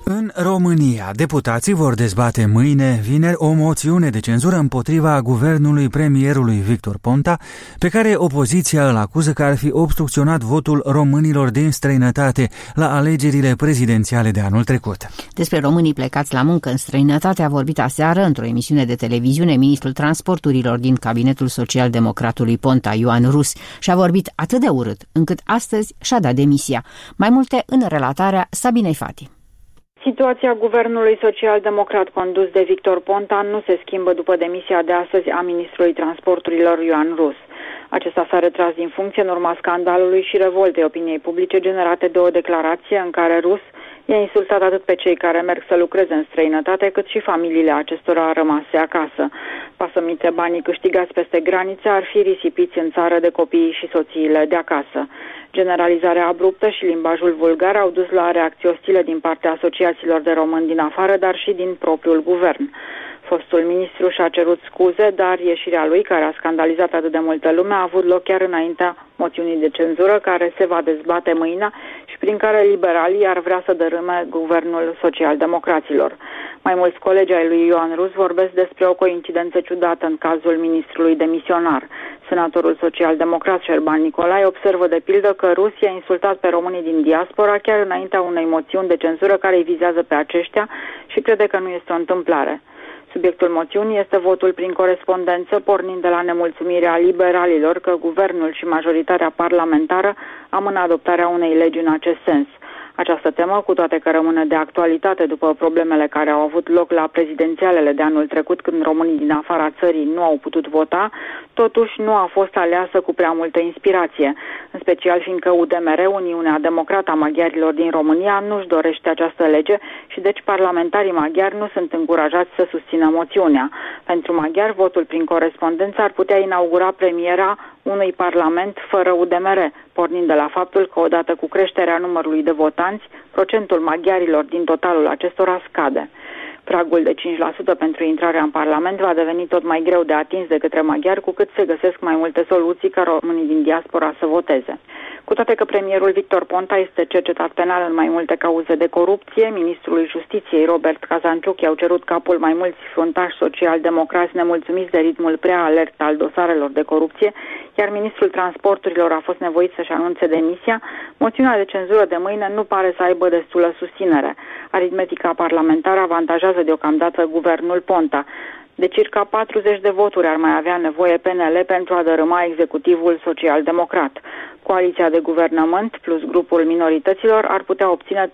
În România, deputații vor dezbate mâine, vineri, o moțiune de cenzură împotriva guvernului premierului Victor Ponta, pe care opoziția îl acuză că ar fi obstrucționat votul românilor din străinătate la alegerile prezidențiale de anul trecut. Despre românii plecați la muncă în străinătate a vorbit aseară într-o emisiune de televiziune ministrul transporturilor din cabinetul social-democratului Ponta, Ioan Rus, și a vorbit atât de urât, încât astăzi și-a dat demisia. Mai multe în relatarea Sabinei Fati. Situația guvernului social-democrat condus de Victor Ponta nu se schimbă după demisia de astăzi a ministrului transporturilor Ioan Rus. Acesta s-a retras din funcție în urma scandalului și revoltei opiniei publice generate de o declarație în care Rus i-a insultat atât pe cei care merg să lucreze în străinătate, cât și familiile acestora rămase acasă. Pasămite, banii câștigați peste granițe ar fi risipiți în țară de copiii și soțiile de acasă. Generalizarea abruptă și limbajul vulgar au dus la reacții ostile din partea asociațiilor de români din afară, dar și din propriul guvern. Fostul ministru și-a cerut scuze, dar ieșirea lui, care a scandalizat atât de multă lume, a avut loc chiar înaintea moțiunii de cenzură, care se va dezbate mâine și prin care liberalii ar vrea să dărâme guvernul social-democraților. Mai mulți colegi ai lui Ioan Rus vorbesc despre o coincidență ciudată în cazul ministrului demisionar. Senatorul social-democrat Șerban Nicolae observă de pildă că Rus i-a insultat pe românii din diaspora chiar înaintea unei moțiuni de cenzură care îi vizează pe aceștia și crede că nu este o întâmplare. Subiectul moțiunii este votul prin corespondență, pornind de la nemulțumirea liberalilor că guvernul și majoritatea parlamentară amână adoptarea unei legi în acest sens. Această temă, cu toate că rămâne de actualitate după problemele care au avut loc la prezidențialele de anul trecut, când românii din afara țării nu au putut vota, totuși nu a fost aleasă cu prea multă inspirație, în special fiindcă UDMR, Uniunea Democrată a Maghiarilor din România, nu-și dorește această lege și deci parlamentarii maghiari nu sunt încurajați să susțină moțiunea. Pentru maghiari, votul prin corespondență ar putea inaugura premiera unui parlament fără UDMR, pornind de la faptul că odată cu creșterea numărului de votanți, procentul maghiarilor din totalul acestora scade. Pragul de 5% pentru intrarea în Parlament va deveni tot mai greu de atins de către maghiari, cu cât se găsesc mai multe soluții ca românii din diaspora să voteze. Cu toate că premierul Victor Ponta este cercetat penal în mai multe cauze de corupție, ministrului Justiției Robert Cazanciuc i-au cerut capul mai mulți fruntași social-democrați nemulțumiți de ritmul prea alert al dosarelor de corupție, iar ministrul transporturilor a fost nevoit să-și anunțe demisia, moțiunea de cenzură de mâine nu pare să aibă destulă susținere. Aritmetica parlamentară avantajează deocamdată guvernul Ponta. De circa 40 de voturi ar mai avea nevoie PNL pentru a dărâma executivul social-democrat. Coaliția de guvernământ plus grupul minorităților ar putea obține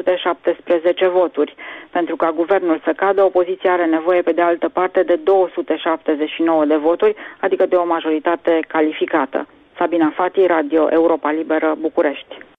317 voturi. Pentru ca guvernul să cadă, opoziția are nevoie pe de altă parte de 279 de voturi, adică de o majoritate calificată. Sabina Fati, Radio Europa Liberă, București.